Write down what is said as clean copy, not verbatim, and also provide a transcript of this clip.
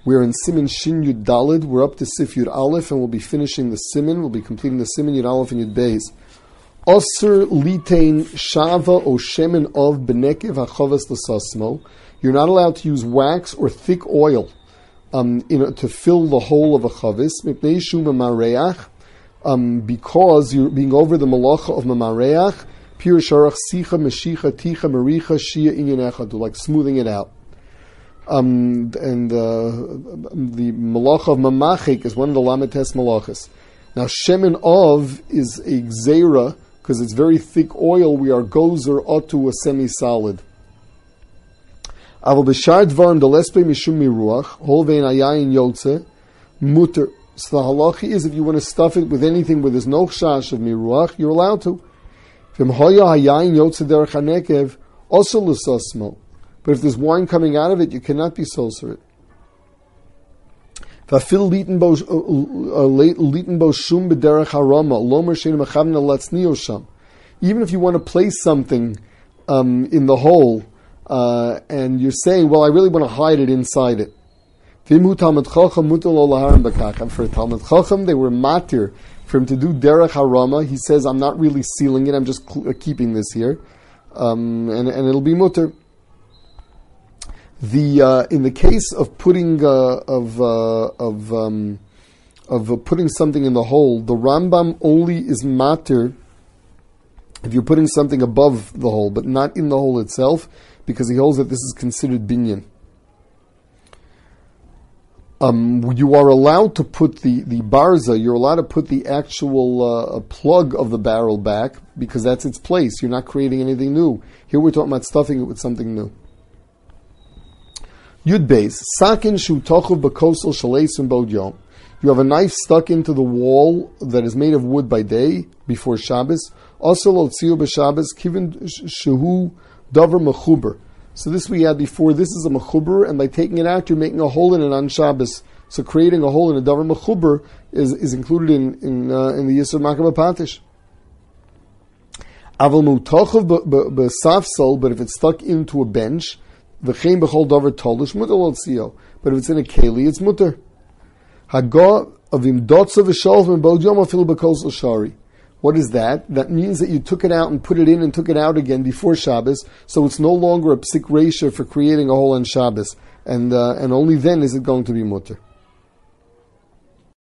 We're in Siman Shin Yud Dalid. We're up to Sif Yud Aleph, and we'll be finishing the Siman. We'll be completing the Siman Yud Aleph and Yud Beis. Osir litain shava o shemen of benekev hachavas l'sasmo. You're not allowed to use wax or thick oil to fill the hole of a chavis. Mipnei shu mamareach, because you're being over the malacha of mamareach. Pir sharach sicha meshicha ticha maricha shia inyan echad, like smoothing it out. And the malacha of mamachik is one of the lamites malachas. Now shemen of is a gzeira, because it's very thick oil. We are gozer otu a semi-solid. Aval b'shar dvarim delespe mishum miruach hol vein ayayin yotze muter. So the halacha is, if you want to stuff it with anything where there's no chash of miruach, you're allowed to. V'im hoya hayayin yotze derech hanekev also l'sasmo. But if there's wine coming out of it, you cannot be soser it. V'afil litin bo shum b'derech harama lomer shein mechavna latznio sham. Even if you want to place something in the hole, and you're saying, well, I really want to hide it inside it. And for a Talmud Chacham, they were matir for him to do derech harama. He says, I'm not really sealing it, I'm just keeping this here. And it'll be mutter. In the case of putting putting something in the hole, the Rambam only is matir if you're putting something above the hole, but not in the hole itself, because he holds that this is considered binyan. You are allowed to put the barza, you're allowed to put the actual plug of the barrel back, because that's its place. You're not creating anything new. Here we're talking about stuffing it with something new. Yud Beis, Sakin Shu Tochuv B'Kosel Shaleisim Bod Yom. You have a knife stuck into the wall that is made of wood by day, before Shabbos. Also Lotziu B'Shabbos, Kivin Shehu Dover Mechuber. So this we had before, this is a Mechuber, and by taking it out, you're making a hole in it on Shabbos. So creating a hole in a Dover Mechuber is included in the Yisur Makam Patish. Aval Mutochuv B'Safsal, but if it's stuck into a bench, V'chein b'chol davar tolish mutar lotzio. But if it's in a keli, it's mutar. Hagah avim dotza v'shalv m'bod yom afilu b'kosel shari. What is that? That means that you took it out and put it in and took it out again before Shabbos, so it's no longer a psik reisha for creating a hole on Shabbos, and only then is it going to be mutar.